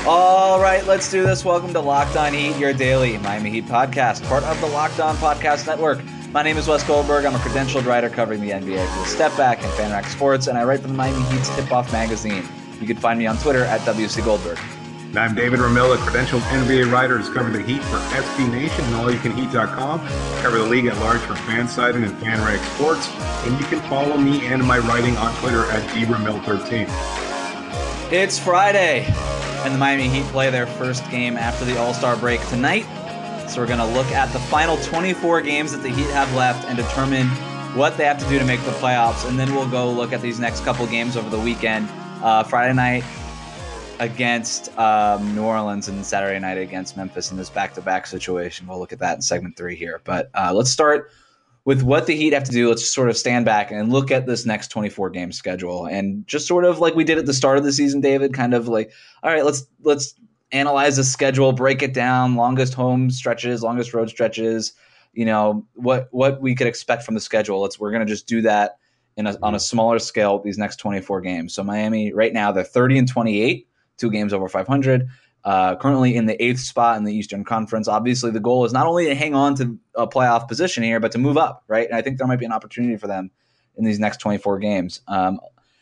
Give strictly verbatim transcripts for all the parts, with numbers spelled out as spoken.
All right, let's do this. Welcome to Locked On Heat, your daily Miami Heat podcast, part of the Locked On Podcast Network. My name is Wes Goldberg. I'm a credentialed writer covering the N B A for Step Back and FanRack Sports, and I write for the Miami Heat's Tip-Off magazine. You can find me on Twitter at W C Goldberg. And I'm David Ramil, a credentialed N B A writer who's covered the Heat for S B Nation and all you can heat dot com. Cover the league at large for FanSided and FanRack Sports. And you can follow me and my writing on Twitter at D Ramil thirteen. It's Friday, and the Miami Heat play their first game after the All-Star break tonight. So we're going to look at the final twenty-four games that the Heat have left and determine what they have to do to make the playoffs. And then we'll go look at these next couple games over the weekend. Uh, Friday night against um, New Orleans and Saturday night against Memphis in this back-to-back situation. We'll look at that in segment three here. But uh, let's start with what the Heat have to do. Let's just sort of stand back and look at this next twenty-four game schedule, and just sort of like we did at the start of the season, David, kind of like, all right, let's let's analyze the schedule, break it down, longest home stretches, longest road stretches, you know, what what we could expect from the schedule. Let's we're going to just do that in a, on a smaller scale these next twenty-four games. So Miami right now, they're thirty and twenty-eight, two games over five hundred. Uh, currently in the eighth spot in the Eastern Conference. Obviously, the goal is not only to hang on to a playoff position here, but to move up, right? And I think there might be an opportunity for them in these next twenty-four games. Um,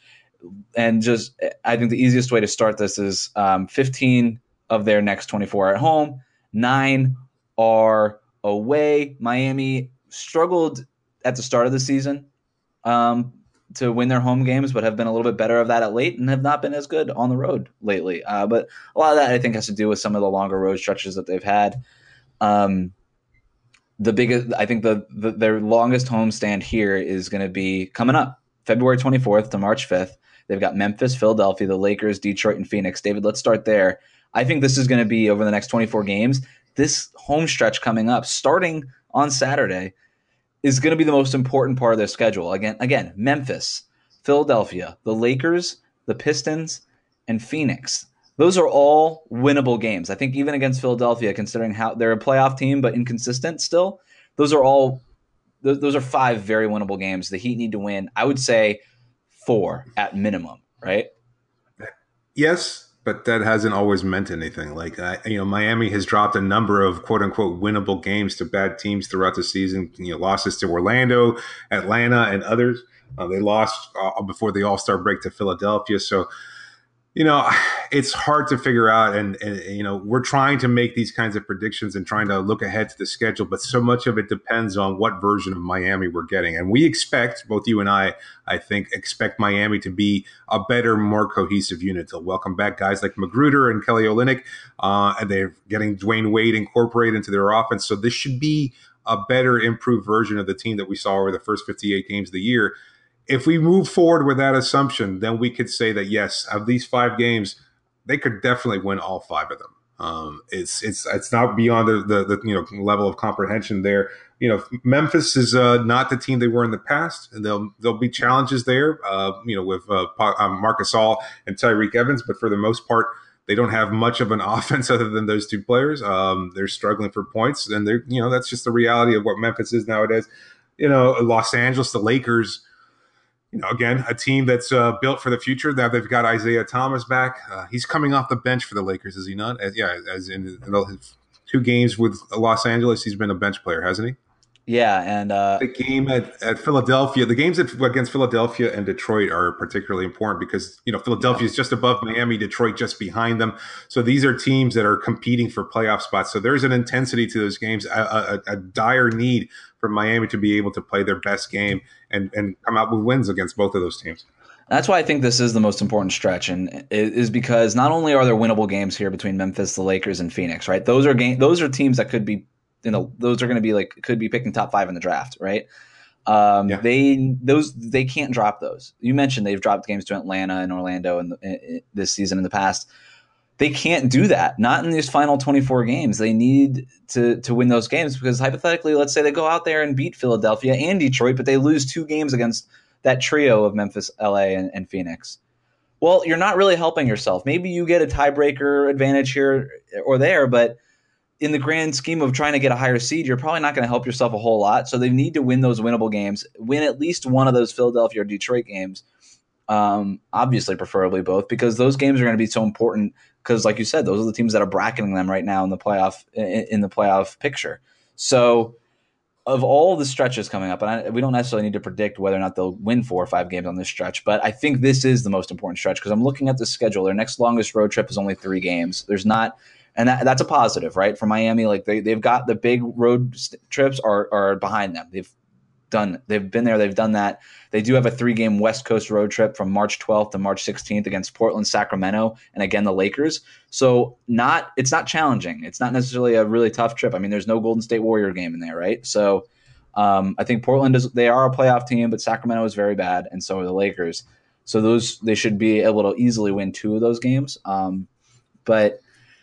and just, I think the easiest way to start this is um, fifteen of their next twenty-four are at home, nine are away. Miami struggled at the start of the season um, to win their home games, but have been a little bit better of that at late and have not been as good on the road lately. Uh, but a lot of that, I think, has to do with some of the longer road stretches that they've had. Um, the biggest, I think the, the their longest home stand here is going to be coming up February twenty-fourth to March fifth. They've got Memphis, Philadelphia, the Lakers, Detroit, and Phoenix. David, let's start there. I think this is going to be over the next twenty-four games. This home stretch coming up, starting on Saturday, is going to be the most important part of their schedule. Again, again, Memphis, Philadelphia, the Lakers, the Pistons, and Phoenix. Those are all winnable games. I think even against Philadelphia, considering how they're a playoff team but inconsistent still, those are all those, those are five very winnable games. The Heat need to win, I would say, four at minimum, right? Yes. But that hasn't always meant anything. Like, uh, you know, Miami has dropped a number of quote unquote winnable games to bad teams throughout the season. You know, losses to Orlando, Atlanta, and others. Uh, they lost uh, before the All-Star break to Philadelphia. So, you know, it's hard to figure out. And, and, you know, we're trying to make these kinds of predictions and trying to look ahead to the schedule. But so much of it depends on what version of Miami we're getting. And we expect, both you and I, I think, expect Miami to be a better, more cohesive unit. They'll welcome back guys like Magruder and Kelly Olynyk. Uh, and they're getting Dwayne Wade incorporated into their offense. So this should be a better, improved version of the team that we saw over the first fifty-eight games of the year. If we move forward with that assumption, then we could say that, yes, of these five games, they could definitely win all five of them. Um, it's it's it's not beyond the, the, the you know level of comprehension there. You know, Memphis is uh, not the team they were in the past, and there'll there'll be challenges there. Uh, you know, with uh, Marc Gasol and Tyreke Evans, but for the most part, they don't have much of an offense other than those two players. Um, they're struggling for points, and they're you know that's just the reality of what Memphis is nowadays. You know, Los Angeles, the Lakers. You know, again, a team that's uh, built for the future. Now they've got Isaiah Thomas back. Uh, he's coming off the bench for the Lakers, is he not? As, yeah, as in, in his two games with Los Angeles, he's been a bench player, hasn't he? Yeah, and uh, the game at, at Philadelphia, the games at, against Philadelphia and Detroit are particularly important because, you know, Philadelphia is just above Miami, Detroit just behind them. So these are teams that are competing for playoff spots. So there's an intensity to those games, a, a, a dire need for Miami to be able to play their best game and, and come out with wins against both of those teams. That's why I think this is the most important stretch, and it is because not only are there winnable games here between Memphis, the Lakers, and Phoenix, right? Those are game, those are teams that could be, you know, those are going to be like could be picking top five in the draft, right? Um, yeah. They those they can't drop those. You mentioned they've dropped games to Atlanta and Orlando in, the, in this season in the past. They can't do that. Not in these final twenty-four games. They need to to win those games because hypothetically, let's say they go out there and beat Philadelphia and Detroit, but they lose two games against that trio of Memphis, L A, and, and Phoenix. Well, you're not really helping yourself. Maybe you get a tiebreaker advantage here or there, but in the grand scheme of trying to get a higher seed, you're probably not going to help yourself a whole lot. So they need to win those winnable games, win at least one of those Philadelphia or Detroit games, Um, obviously, preferably both, because those games are going to be so important. Because, like you said, those are the teams that are bracketing them right now in the playoff in, in the playoff picture. So, of all the stretches coming up, and I, we don't necessarily need to predict whether or not they'll win four or five games on this stretch, but I think this is the most important stretch because I'm looking at the schedule. Their next longest road trip is only three games. There's not, and that, that's a positive, right? For Miami, like they they've got the big road trips are are behind them. They've done, they've been there, they've done that. They do have a three-game West Coast road trip from March twelfth to March sixteenth against Portland, Sacramento, and again the Lakers. So not, it's not challenging. It's not necessarily a really tough trip. I mean, there's no Golden State Warrior game in there, right? So um, I think Portland is, they are a playoff team, but Sacramento is very bad, and so are the Lakers. So those, they should be able to easily win two of those games. Um, but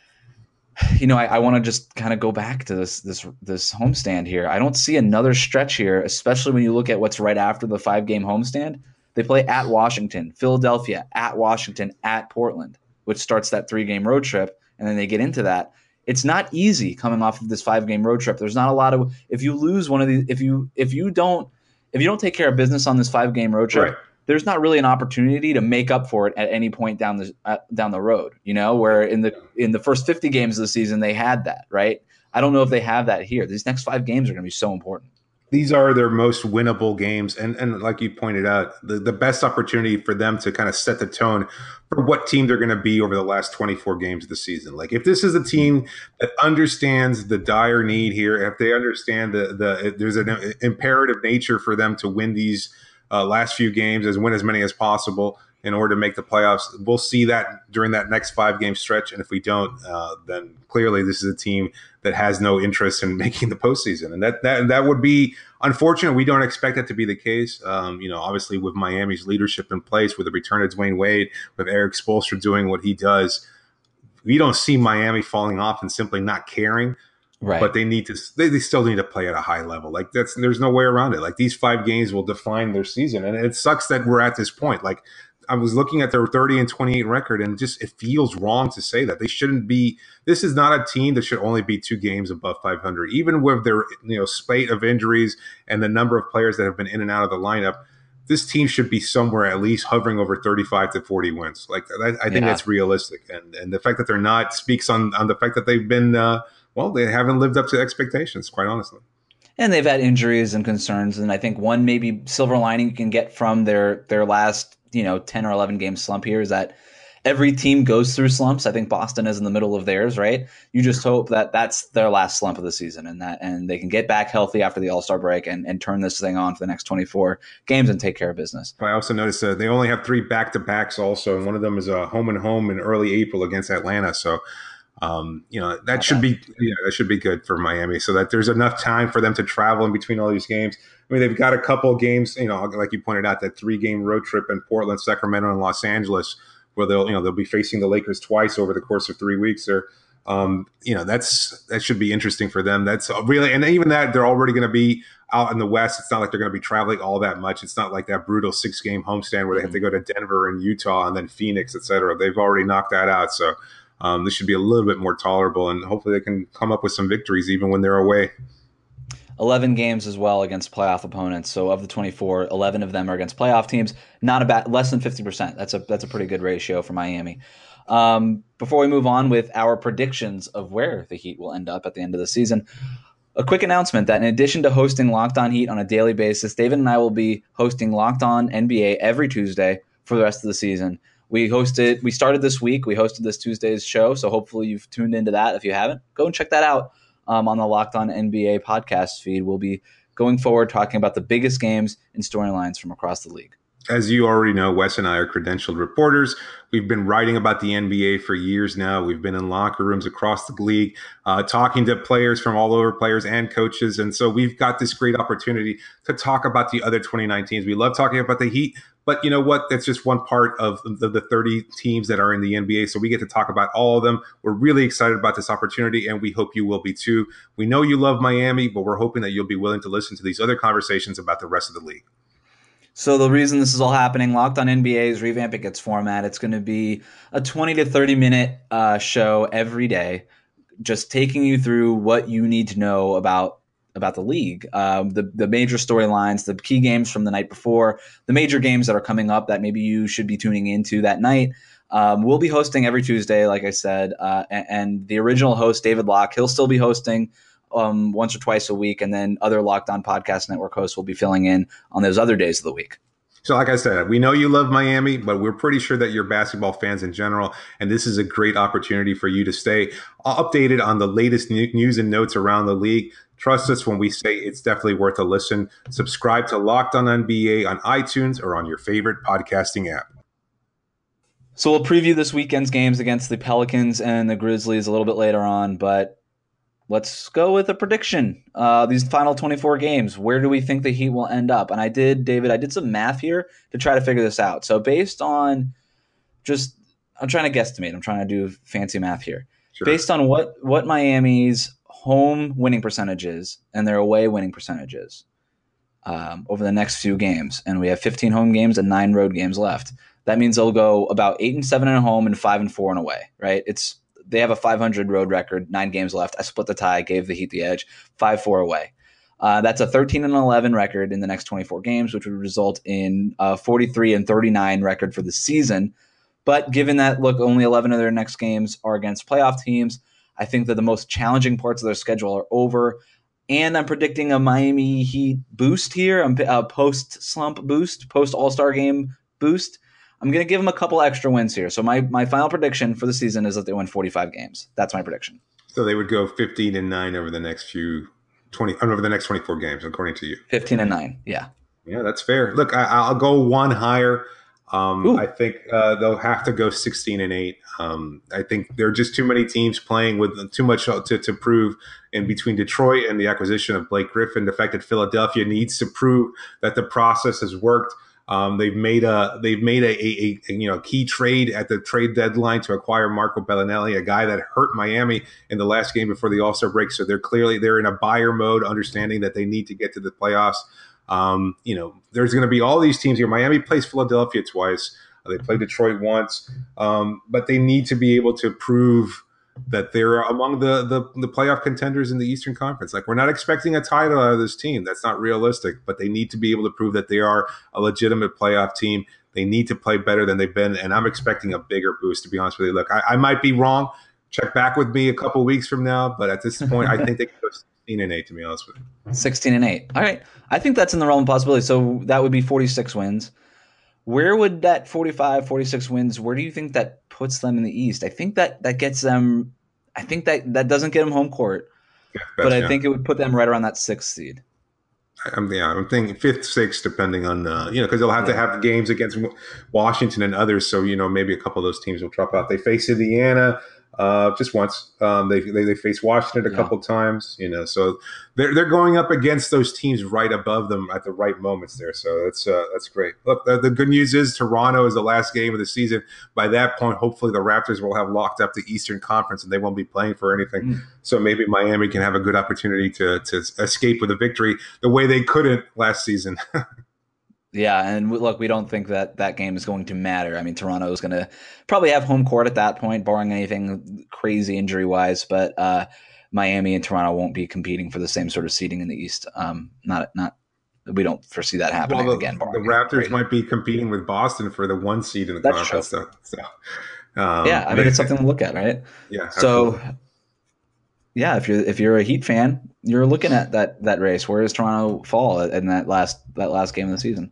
you know, I, I want to just kind of go back to this this this homestand here. I don't see another stretch here, especially when you look at what's right after the five-game homestand. They play at Washington, Philadelphia, at Washington, at Portland, which starts that three-game road trip, and then they get into that. It's not easy coming off of this five-game road trip. There's not a lot of – if you lose one of these – if you if you don't if you don't take care of business on this five-game road trip, right, there's not really an opportunity to make up for it at any point down the uh, down the road, you know, where in the in the first fifty games of the season they had that, right? I don't know if they have that here. These next five games are going to be so important. These are their most winnable games. And and like you pointed out, the, the best opportunity for them to kind of set the tone for what team they're going to be over the last twenty-four games of the season. Like if this is a team that understands the dire need here, if they understand the the there's an imperative nature for them to win these Uh, last few games, as win as many as possible in order to make the playoffs. We'll see that during that next five game stretch. And if we don't, uh, then clearly this is a team that has no interest in making the postseason. And that, that, that would be unfortunate. We don't expect that to be the case. Um, you know, obviously with Miami's leadership in place, with the return of Dwayne Wade, with Eric Spoelstra doing what he does, we don't see Miami falling off and simply not caring. Right. But they need to. They, they still need to play at a high level. Like that's. There's no way around it. Like these five games will define their season, and it sucks that we're at this point. Like I was looking at their thirty and twenty-eight record, and just it feels wrong to say that they shouldn't be. This is not a team that should only be two games above five hundred, even with their you know spate of injuries and the number of players that have been in and out of the lineup. This team should be somewhere at least hovering over thirty-five to forty wins. Like I, I think yeah. that's realistic, and and the fact that they're not speaks on on the fact that they've been. Uh, Well, they haven't lived up to expectations, quite honestly. And they've had injuries and concerns. And I think one maybe silver lining you can get from their their last, you know, ten or eleven game slump here is that every team goes through slumps. I think Boston is in the middle of theirs, right? You just hope that that's their last slump of the season and that and they can get back healthy after the All-Star break and, and turn this thing on for the next twenty-four games and take care of business. I also noticed uh, they only have three back-to-backs also, and one of them is a home and home in early April against Atlanta. So Um, you know, that Not should bad. be, yeah, that should be good for Miami so that there's enough time for them to travel in between all these games. I mean, they've got a couple of games, you know, like you pointed out, that three game road trip in Portland, Sacramento, and Los Angeles, where they'll, you know, they'll be facing the Lakers twice over the course of three weeks there. Um, you know, that's, that should be interesting for them. That's really, and even that they're already going to be out in the West. It's not like they're going to be traveling all that much. It's not like that brutal six game homestand where they have to go to Denver and Utah and then Phoenix, et cetera. They've already knocked that out. So, Um, this should be a little bit more tolerable, and hopefully they can come up with some victories even when they're away. eleven games as well against playoff opponents. So of the twenty-four, eleven of them are against playoff teams. Not a bad, less than fifty percent. That's a that's a pretty good ratio for Miami. Um, before we move on with our predictions of where the Heat will end up at the end of the season, a quick announcement that in addition to hosting Locked On Heat on a daily basis, David and I will be hosting Locked On N B A every Tuesday for the rest of the season. We hosted, we started this week. We hosted this Tuesday's show, so hopefully you've tuned into that. If you haven't, go and check that out um, on the Locked On N B A podcast feed. We'll be going forward talking about the biggest games and storylines from across the league. As you already know, Wes and I are credentialed reporters. We've been writing about the N B A for years now. We've been in locker rooms across the league, uh, talking to players from all over, players and coaches. And so we've got this great opportunity to talk about the other twenty-nine teams. We love talking about the Heat, but you know what? That's just one part of the, the thirty teams that are in the N B A. So we get to talk about all of them. We're really excited about this opportunity, and we hope you will be too. We know you love Miami, but we're hoping that you'll be willing to listen to these other conversations about the rest of the league. So the reason this is all happening, Locked On N B A is revamping its format. It's going to be a twenty to thirty minute uh, show every day, just taking you through what you need to know about about the league. Um, the the major storylines, the key games from the night before, the major games that are coming up that maybe you should be tuning into that night. Um, we'll be hosting every Tuesday, like I said, uh, and, and the original host, David Locke, he'll still be hosting um, once or twice a week, and then other Locked On Podcast Network hosts will be filling in on those other days of the week. So like I said, we know you love Miami, but we're pretty sure that you're basketball fans in general, and this is a great opportunity for you to stay updated on the latest news and notes around the league. Trust us when we say it's definitely worth a listen. Subscribe to Locked On N B A on iTunes or on your favorite podcasting app. So we'll preview this weekend's games against the Pelicans and the Grizzlies a little bit later on, but let's go with a prediction. Uh, these final twenty-four games, where do we think the Heat will end up? And I did, David, I did some math here to try to figure this out. So based on just, I'm trying to guesstimate. I'm trying to do fancy math here. Sure. Based on what, what Miami's home winning percentages and their away winning percentages um, over the next few games, and we have fifteen home games and nine road games left. That means they'll go about eight and seven at home and five and four and away, right? It's They have a five hundred road record, nine games left. I split the tie, gave the Heat the edge, five four away. Uh, that's a thirteen and eleven record in the next twenty-four games, which would result in a forty-three and thirty-nine record for the season. But given that, look, only eleven of their next games are against playoff teams, I think that the most challenging parts of their schedule are over. And I'm predicting a Miami Heat boost here, a post-slump boost, post-All-Star game boost. I'm going to give them a couple extra wins here. So my, my final prediction for the season is that they win forty-five games. That's my prediction. So they would go fifteen and nine over the next few twenty over the next twenty-four games, according to you. fifteen and nine. Yeah. Yeah, that's fair. Look, I, I'll go one higher. Um, I think uh, they'll have to go sixteen and eight. Um, I think there are just too many teams playing with too much to, to prove. In between Detroit and the acquisition of Blake Griffin, the fact that Philadelphia needs to prove that the process has worked. Um, they've made a they've made a, a, a you know key trade at the trade deadline to acquire Marco Bellinelli, a guy that hurt Miami in the last game before the All-Star break. So they're clearly they're in a buyer mode, understanding that they need to get to the playoffs. Um, you know, there's going to be all these teams here. Miami plays Philadelphia twice. They played Detroit once, um, but they need to be able to prove that they're among the, the the playoff contenders in the Eastern Conference. Like, we're not expecting a title out of this team. That's not realistic, but they need to be able to prove that they are a legitimate playoff team. They need to play better than they've been, and I'm expecting a bigger boost, to be honest with you. Look, I, I might be wrong. Check back with me a couple weeks from now, but at this point, I think they can go sixteen and eight, to be honest with you. sixteen and eight. All right. I think that's in the realm of possibility. So that would be forty-six wins. Where would that forty-five, forty-six wins, where do you think that puts them in the East? I think that that gets them – I think that that doesn't get them home court, yeah, but I yeah. think it would put them right around that sixth seed. I'm, yeah, I'm thinking fifth, sixth, depending on uh, – you know, because they'll have yeah. to have games against Washington and others, so, you know, maybe a couple of those teams will drop out. They face Indiana – Uh, just once. Um, they, they they faced Washington a yeah. couple times, you know. So they're they're going up against those teams right above them at the right moments there. So that's uh, that's great. Look, the, the good news is Toronto is the last game of the season. By that point, hopefully the Raptors will have locked up the Eastern Conference and they won't be playing for anything. Mm. So maybe Miami can have a good opportunity to to escape with a victory the way they couldn't last season. Yeah, and look, we don't think that that game is going to matter. I mean, Toronto is going to probably have home court at that point, barring anything crazy injury-wise, but uh, Miami and Toronto won't be competing for the same sort of seeding in the East. Um, not, not, we don't foresee that happening well, the, again. The Raptors might be competing with Boston for the one seed in the That's conference. True. So, um, yeah, I mean, it's something to look at, right? Yeah. So, absolutely. yeah, if you're if you're a Heat fan, you're looking at that that race. Where does Toronto fall in that last that last game of the season?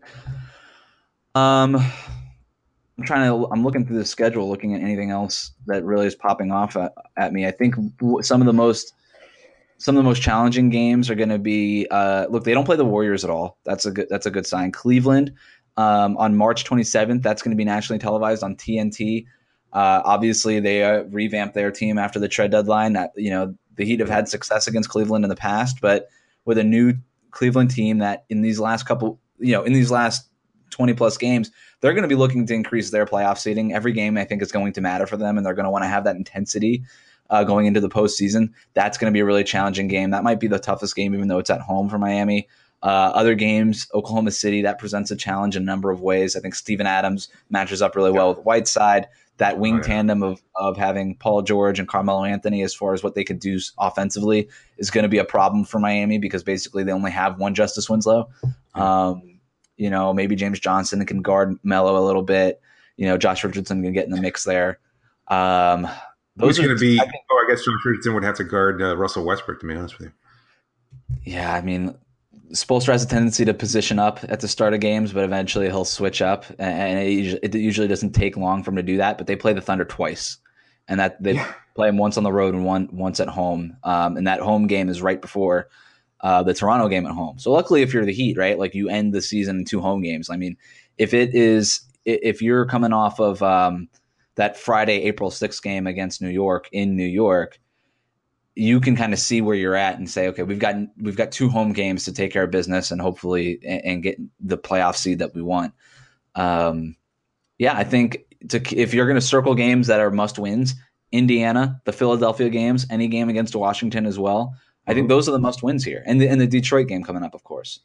Um, I'm trying to. I'm looking through the schedule, looking at anything else that really is popping off at, at me. I think some of the most some of the most challenging games are going to be. Uh, look, they don't play the Warriors at all. That's a good. That's a good sign. Cleveland um, on March twenty-seventh. That's going to be nationally televised on T N T. Uh, obviously, they uh, revamped their team after the trade deadline. That you know. The Heat have had success against Cleveland in the past, but with a new Cleveland team that in these last couple, you know, in these last twenty plus games, they're going to be looking to increase their playoff seeding. Every game, I think, is going to matter for them, and they're going to want to have that intensity uh, going into the postseason. That's going to be a really challenging game. That might be the toughest game, even though it's at home for Miami. Uh, other games, Oklahoma City, that presents a challenge in a number of ways. I think Steven Adams matches up really well with Whiteside. that wing Oh, yeah. tandem of of having Paul George and Carmelo Anthony as far as what they could do offensively is going to be a problem for Miami because basically they only have one Justice Winslow. Yeah. Um, you know, maybe James Johnson can guard Melo a little bit. You know, Josh Richardson can get in the mix there. Um, Who's going to be? I think, oh, I guess Josh Richardson would have to guard uh, Russell Westbrook. To be honest with you. Yeah, I mean, Spoelstra has a tendency to position up at the start of games, but eventually he'll switch up, and it usually, it usually doesn't take long for him to do that. But they play the Thunder twice, and that they yeah. play them once on the road and one once at home. Um, and that home game is right before uh, the Toronto game at home. So luckily, if you're the Heat, right, like you end the season in two home games. I mean, if it is, if you're coming off of um, that Friday, April sixth game against New York in New York, you can kind of see where you're at and say, okay, we've got we've got two home games to take care of business and hopefully and, and get the playoff seed that we want. Um, yeah, I think to, if you're going to circle games that are must wins, Indiana, the Philadelphia games, any game against Washington as well, I think those are the must wins here, and the and the Detroit game coming up, of course.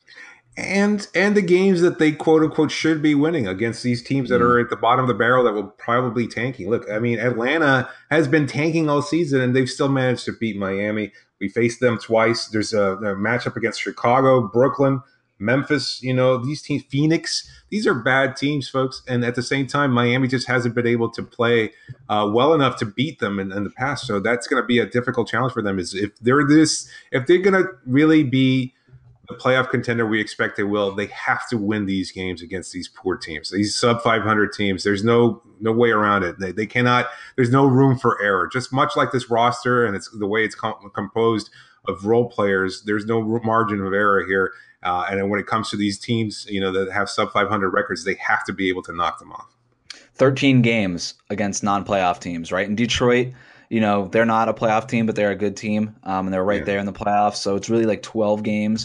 And and the games that they quote unquote should be winning against these teams that mm. are at the bottom of the barrel that will probably be tanking. Look, I mean, Atlanta has been tanking all season and they've still managed to beat Miami. We faced them twice. There's a, a matchup against Chicago, Brooklyn, Memphis. You know, these teams, Phoenix. These are bad teams, folks. And at the same time, Miami just hasn't been able to play uh, well enough to beat them in, in the past. So that's going to be a difficult challenge for them. Is if they're this, if they're going to really be the playoff contender we expect they will, they have to win these games against these poor teams, these sub five hundred teams. There's no no way around it. They, they cannot, there's no room for error. Just much like this roster and it's the way it's com- composed of role players, there's no margin of error here. Uh, and then when it comes to these teams, you know, that have sub five hundred records, they have to be able to knock them off. thirteen games against non-playoff teams, right? In Detroit, you know, they're not a playoff team, but they're a good team. Um, and they're right yeah. there in the playoffs. So it's really like twelve games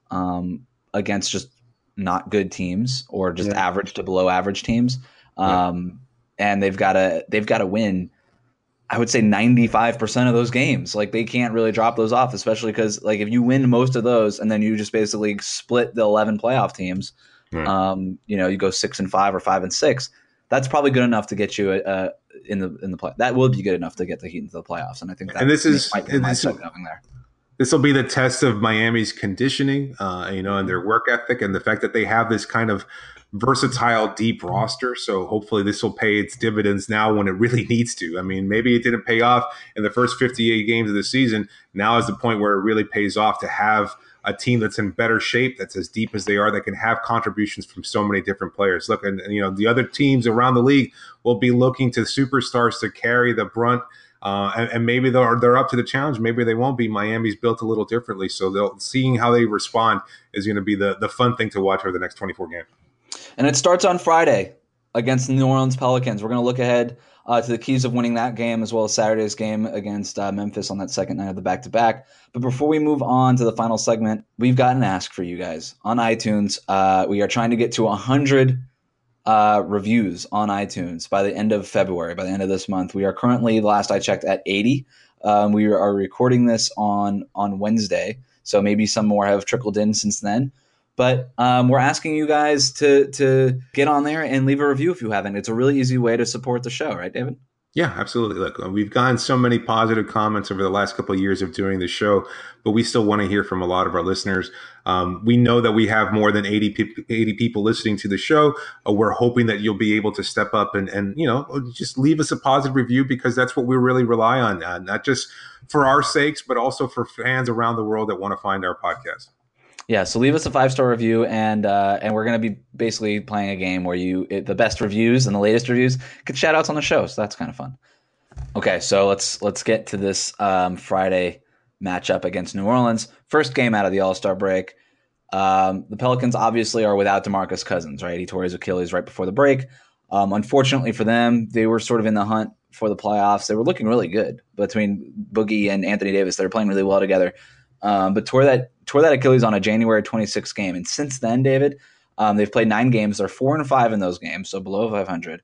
um, against just not good teams or just yeah. average to below average teams. Um, yeah. And they've got to, they've got to win, I would say ninety-five percent of those games. Like they can't really drop those off, especially because like if you win most of those and then you just basically split the eleven playoff teams, right. um, you know, you go six and five or five and six, that's probably good enough to get you uh, in the, in the play. That will be good enough to get the Heat into the playoffs. And I think that and this is, might be and my this, coming there. This will be the test of Miami's conditioning, uh, you know, and their work ethic and the fact that they have this kind of versatile, deep roster. So hopefully this will pay its dividends now when it really needs to. I mean, maybe it didn't pay off in the first fifty-eight games of the season. Now is the point where it really pays off to have a team that's in better shape, that's as deep as they are, that can have contributions from so many different players. Look, and, and you know, the other teams around the league will be looking to superstars to carry the brunt. Uh, and, and maybe they're they're up to the challenge. Maybe they won't be. Miami's built a little differently, so they'll seeing how they respond is going to be the the fun thing to watch over the next twenty-four games. And it starts on Friday against the New Orleans Pelicans. We're going to look ahead uh, to the keys of winning that game as well as Saturday's game against uh, Memphis on that second night of the back-to-back. But before we move on to the final segment, we've got an ask for you guys on iTunes. Uh, we are trying to get to one hundred Uh, reviews on iTunes by the end of February, by the end of this month. We are currently, the last I checked, at eighty. Um, we are recording this on on Wednesday, so maybe some more have trickled in since then. But um, we're asking you guys to to get on there and leave a review if you haven't. It's a really easy way to support the show, right, David? Yeah, absolutely. Look, we've gotten so many positive comments over the last couple of years of doing the show, but we still want to hear from a lot of our listeners. Um, we know that we have more than eighty, eighty people listening to the show. Uh, we're hoping that you'll be able to step up and, and, you know, just leave us a positive review because that's what we really rely on, uh, not just for our sakes, but also for fans around the world that want to find our podcast. Yeah, so leave us a five-star review, and uh, and we're going to be basically playing a game where you it, the best reviews and the latest reviews get shout-outs on the show, so that's kind of fun. Okay, so let's let's get to this um, Friday matchup against New Orleans. First game out of the All-Star break. Um, the Pelicans obviously are without DeMarcus Cousins, right? He tore his Achilles right before the break. Um, unfortunately for them, they were sort of in the hunt for the playoffs. They were looking really good between Boogie and Anthony Davis. They were playing really well together. Um, but tore that tore that Achilles on a January twenty-sixth game. And since then, David, um, they've played nine games. They're four and five in those games, so below five hundred.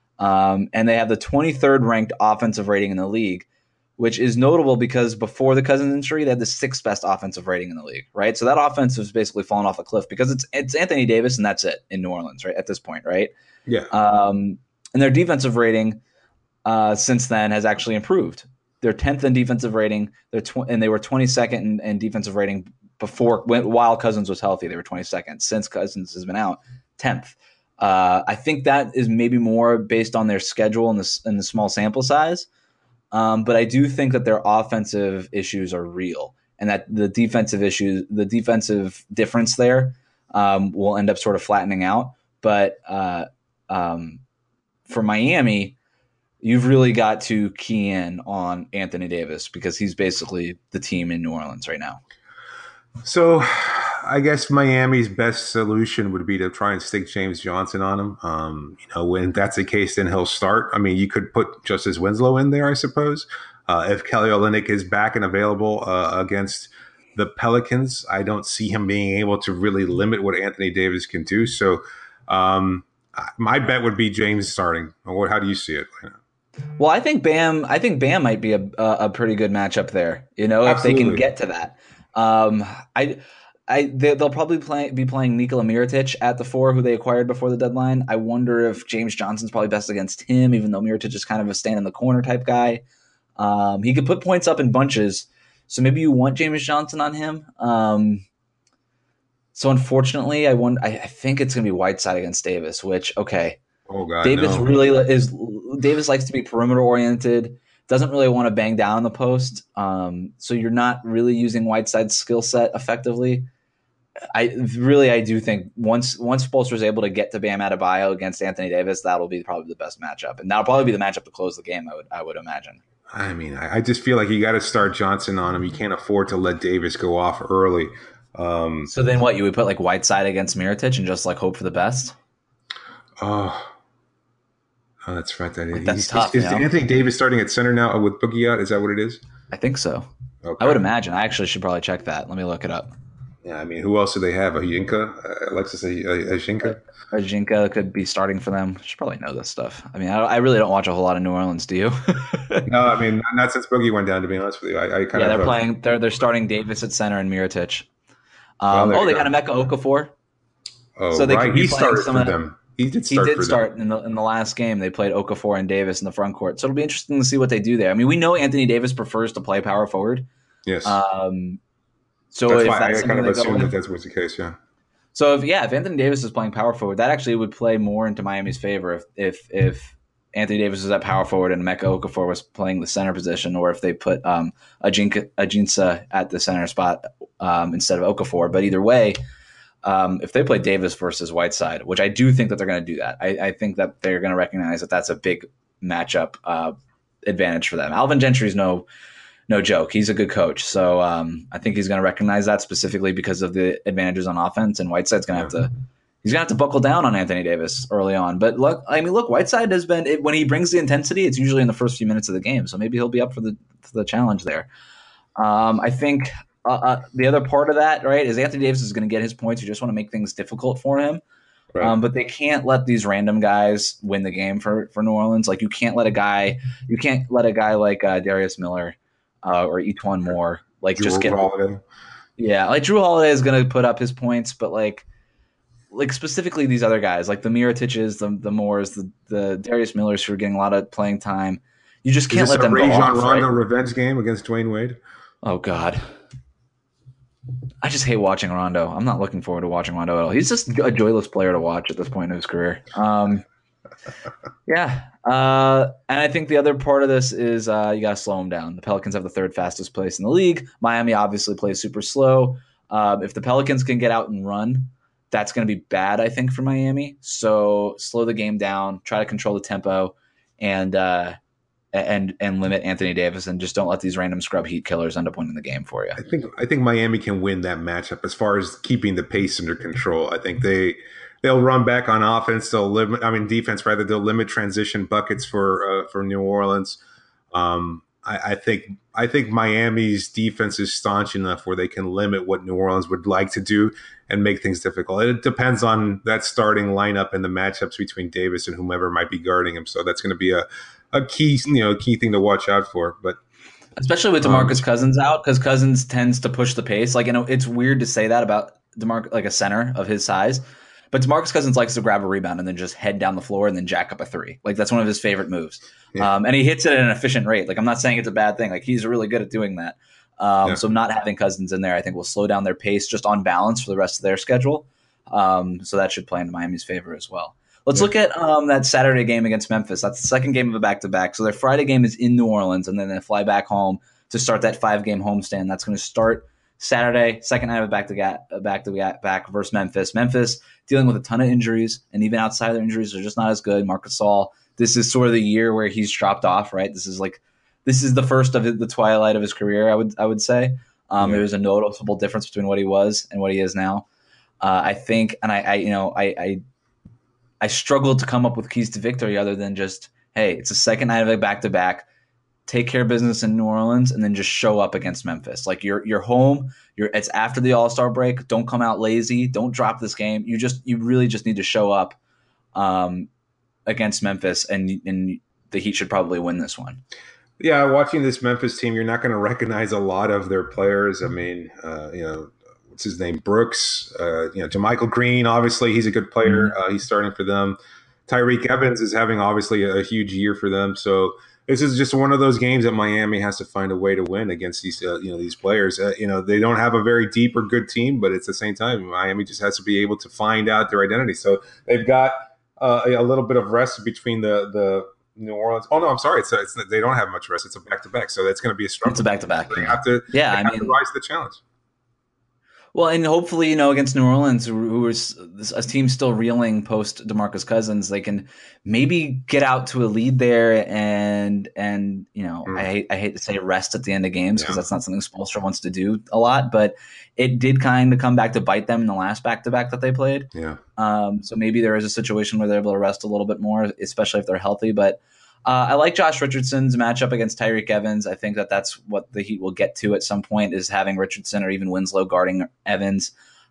Um, and they have the twenty-third ranked offensive rating in the league, which is notable because before the Cousins injury, they had the sixth best offensive rating in the league, right? So that offense has basically fallen off a cliff because it's it's Anthony Davis and that's it in New Orleans, right? At this point, right? Yeah. Um, and their defensive rating uh, since then has actually improved. They're tenth in defensive rating. They're tw- and they were twenty-second in, in defensive rating before when, while Cousins was healthy. They were twenty-second. Since Cousins has been out, tenth. Uh, I think that is maybe more based on their schedule and the, and the small sample size. Um, but I do think that their offensive issues are real, and that the defensive issues, the defensive difference there, um, will end up sort of flattening out. But uh, um, for Miami, you've really got to key in on Anthony Davis because he's basically the team in New Orleans right now. So I guess Miami's best solution would be to try and stick James Johnson on him. Um, you know, when that's the case, then he'll start. I mean, you could put Justice Winslow in there, I suppose. Uh, if Kelly Olynyk is back and available uh, against the Pelicans, I don't see him being able to really limit what Anthony Davis can do. So um, my bet would be James starting. Or how do you see it? Well, I think Bam. I think Bam might be a a pretty good matchup there. You know, Absolutely. If they can get to that. Um, I, I, they, they'll probably play, be playing Nikola Mirotic at the four, who they acquired before the deadline. I wonder if James Johnson's probably best against him, even though Mirotic is kind of a stand in the corner type guy. Um, he could put points up in bunches, so maybe you want James Johnson on him. Um, so unfortunately, I want. I, I think it's going to be Whiteside against Davis. Which okay, oh God, Davis no. really is. Davis likes to be perimeter oriented. Doesn't really want to bang down in the post, um, so you're not really using Whiteside's skill set effectively. I really, I do think once once Spoelstra is able to get to Bam Adebayo against Anthony Davis, that'll be probably the best matchup, and that'll probably be the matchup to close the game. I would, I would imagine. I mean, I, I just feel like you got to start Johnson on him. You can't afford to let Davis go off early. Um, so then, what you would put like Whiteside against Mirotic and just like hope for the best? Oh. Oh, that's right. That like that's is, tough. Is, is you know? Anthony Davis starting at center now with Boogie out? Is that what it is? I think so. Okay. I would imagine. I actually should probably check that. Let me look it up. Yeah, I mean, who else do they have? Ajinka? Uh, Alexis Ajinka? Ajinka could be starting for them. I should probably know this stuff. I mean, I, I really don't watch a whole lot of New Orleans. Do you? No, I mean, not, not since Boogie went down. To be honest with you, I, I kind yeah, of they're playing. They're they're starting Davis at center and Mirotic. Um, well, oh, they go. got Emeka Okafor. Oh, so they right. could be He started some for of that. them. He did start, he did for start them. in the in the last game. They played Okafor and Davis in the front court, so it'll be interesting to see what they do there. I mean, we know Anthony Davis prefers to play power forward. Yes. Um, so that's if why that's I kind of assumed that with, that was the case. Yeah. So if yeah, if Anthony Davis is playing power forward, that actually would play more into Miami's favor if if if Anthony Davis was at power forward and Emeka Okafor was playing the center position, or if they put um, Ajinka, Ajinsa at the center spot um, instead of Okafor. But either way. Um, if they play Davis versus Whiteside, which I do think that they're going to do that, I, I think that they're going to recognize that that's a big matchup uh, advantage for them. Alvin Gentry's no no joke. He's a good coach, so um, I think he's going to recognize that specifically because of the advantages on offense. And Whiteside's going to yeah. have to he's going to have to buckle down on Anthony Davis early on. But look, I mean, look, Whiteside has been it, when he brings the intensity, it's usually in the first few minutes of the game, so maybe he'll be up for the for the challenge there. Um, I think. Uh, uh, the other part of that, right, is Anthony Davis is going to get his points. You just want to make things difficult for him. Right. Um, but they can't let these random guys win the game for, for New Orleans. Like you can't let a guy, you can't let a guy like uh, Darius Miller uh, or Etuan Moore like Drew just get. Holiday. Yeah, like Drew Holiday is going to put up his points, but like, like specifically these other guys, like the Mirotiches, the the Moores, the the Darius Millers who are getting a lot of playing time. You just can't is let this them a go Rajon off, Rondo right? revenge game against Dwayne Wade. Oh God. I just hate watching Rondo. I'm not looking forward to watching Rondo at all. He's just a joyless player to watch at this point in his career. Um, yeah. Uh, and I think the other part of this is uh, you got to slow him down. The Pelicans have the third fastest pace in the league. Miami obviously plays super slow. Um, if the Pelicans can get out and run, that's going to be bad, I think, for Miami. So slow the game down, try to control the tempo, and uh, and and limit Anthony Davis, and just don't let these random scrub heat killers end up winning the game for you. I think I think Miami can win that matchup as far as keeping the pace under control. I think they they'll run back on offense. They'll limit, I mean defense rather. They'll limit transition buckets for uh, for New Orleans. Um, I, I think I think Miami's defense is staunch enough where they can limit what New Orleans would like to do and make things difficult. It depends on that starting lineup and the matchups between Davis and whomever might be guarding him. So that's going to be a a key, you know, key thing to watch out for. But especially with DeMarcus um, Cousins out, because Cousins tends to push the pace. Like, you know, it's weird to say that about DeMarcus, like a center of his size, But DeMarcus Cousins likes to grab a rebound and then just head down the floor and then jack up a three. Like that's one of his favorite moves. Yeah. Um, and he hits it at an efficient rate. Like I'm not saying it's a bad thing. Like he's really good at doing that. Um, yeah. So not having Cousins in there, I think will slow down their pace just on balance for the rest of their schedule. Um, so that should play into Miami's favor as well. Let's yeah. look at um, that Saturday game against Memphis. That's the second game of a back-to-back. So their Friday game is in New Orleans, and then they fly back home to start that five-game homestand. That's going to start Saturday, second night of a back-to-back, back-to-back versus Memphis. Memphis dealing with a ton of injuries, and even outside of their injuries, they're just not as good. Marc Gasol, this is sort of the year where he's dropped off, right? This is like this is the first of the twilight of his career, I would I would say. Um, yeah. There's a noticeable difference between what he was and what he is now. Uh, I think, and I, I you know, I, I I struggled to come up with keys to victory other than just, hey, it's a second night of a back-to-back. Take care of business in New Orleans and then just show up against Memphis. Like you're you're home. You're it's after the All-Star break. Don't come out lazy. Don't drop this game. You just you really just need to show up um, against Memphis, and and the Heat should probably win this one. Yeah, watching this Memphis team, you're not going to recognize a lot of their players. I mean, uh, you know, what's his name? Brooks. Uh, you know, JaMychal Green. Obviously, he's a good player. Mm-hmm. Uh, he's starting for them. Tyreke Evans is having obviously a, a huge year for them. So this is just one of those games that Miami has to find a way to win against these, uh, you know, these players. Uh, you know, they don't have a very deep or good team, but at the same time, Miami just has to be able to find out their identity. So they've got uh, a little bit of rest between the the New Orleans. Oh no, I'm sorry. It's, a, it's they don't have much rest. It's a back to back, so that's going to be a struggle. It's a back to back. They have to. Yeah, they I have mean, to rise to the challenge. Well, and hopefully, you know, against New Orleans, who is a team still reeling post DeMarcus Cousins, they can maybe get out to a lead there, and and you know, mm. I hate I hate to say rest at the end of games because yeah. that's not something Spoelstra wants to do a lot, but it did kind of come back to bite them in the last back to back that they played. Yeah. Um. So maybe there is a situation where they're able to rest a little bit more, especially if they're healthy, but. Uh, I like Josh Richardson's matchup against Tyreke Evans. I think that that's what the Heat will get to at some point is having Richardson or even Winslow guarding Evans.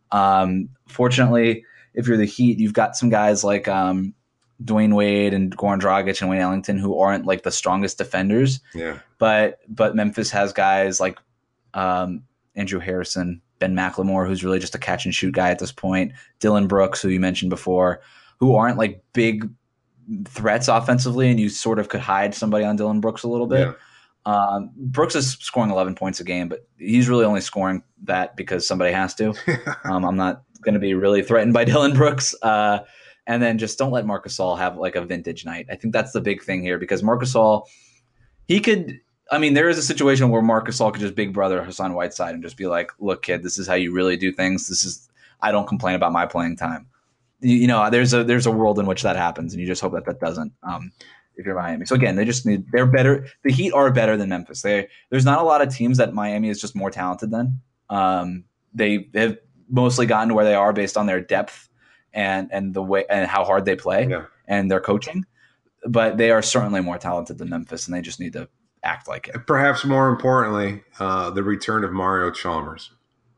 Um, fortunately, if you're the Heat, you've got some guys like um, Dwayne Wade and Goran Dragic and Wayne Ellington who aren't like the strongest defenders. Yeah. But but Memphis has guys like um, Andrew Harrison, Ben McLemore, who's really just a catch and shoot guy at this point, Dylan Brooks, who you mentioned before, who aren't like big threats offensively, and you sort of could hide somebody on Dylan Brooks a little bit. Yeah. Um, Brooks is scoring eleven points a game, but he's really only scoring that because somebody has to. um, I'm not going to be really threatened by Dylan Brooks. Uh, and then just don't let Marc Gasol have like a vintage night. I think that's the big thing here because Marc Gasol, he could. I mean, there is a situation where Marc Gasol could just big brother Hassan Whiteside and just be like, "Look, kid, this is how you really do things. This is I don't complain about my playing time." You know, there's a there's a world in which that happens, and you just hope that that doesn't. Um, if you're Miami, so again, they just need they're better. The Heat are better than Memphis. They there's not a lot of teams that Miami is just more talented than. Um, they have mostly gotten to where they are based on their depth and and the way and how hard they play yeah. and their coaching, but they are certainly more talented than Memphis, and they just need to act like it. Perhaps more importantly, uh, the return of Mario Chalmers.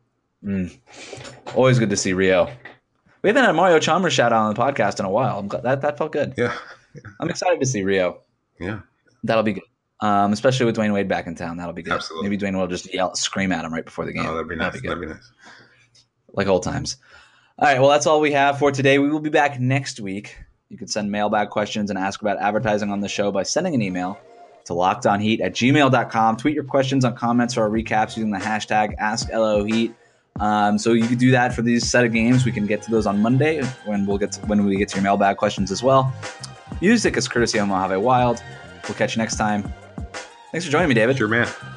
Mm. Always good to see Rio. We haven't had a Mario Chalmers shout out on the podcast in a while. I'm glad, that that felt good. Yeah. yeah. I'm excited to see Rio. Yeah. That'll be good. Um, especially with Dwayne Wade back in town. That'll be good. Absolutely. Maybe Dwayne will just yell, scream at him right before the game. Oh, that'd be nice. That'd be, that'd be nice. Like old times. All right. Well, that's all we have for today. We will be back next week. You can send mailbag questions and ask about advertising on the show by sending an email to lockedonheat at gmail dot com. Tweet your questions on comments or recaps using the hashtag AskLOHeat. Um, so you can do that for these set of games. We can get to those on Monday when we'll get to, when we get to your mailbag questions as well. Music is courtesy of Mojave Wild. We'll catch you next time. Thanks for joining me, David. Sure, man.